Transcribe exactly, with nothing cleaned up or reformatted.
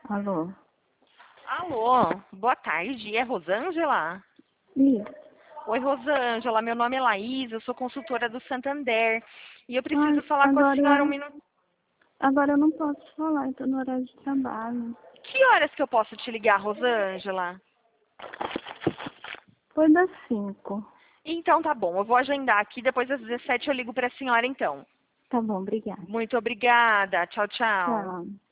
Alô? Alô, boa tarde, é Rosângela? Isso. Oi, Rosângela, meu nome é Laís, eu sou consultora do Santander e eu preciso Ai, falar com a agora senhora um eu, minuto. agora eu não posso falar, eu tô no horário de trabalho. Que horas que eu posso te ligar, Rosângela? Foi das cinco. Então tá bom, eu vou agendar aqui, depois das dezessete eu ligo para a senhora então. Tá bom, obrigada. Muito obrigada, tchau, tchau. Tchau.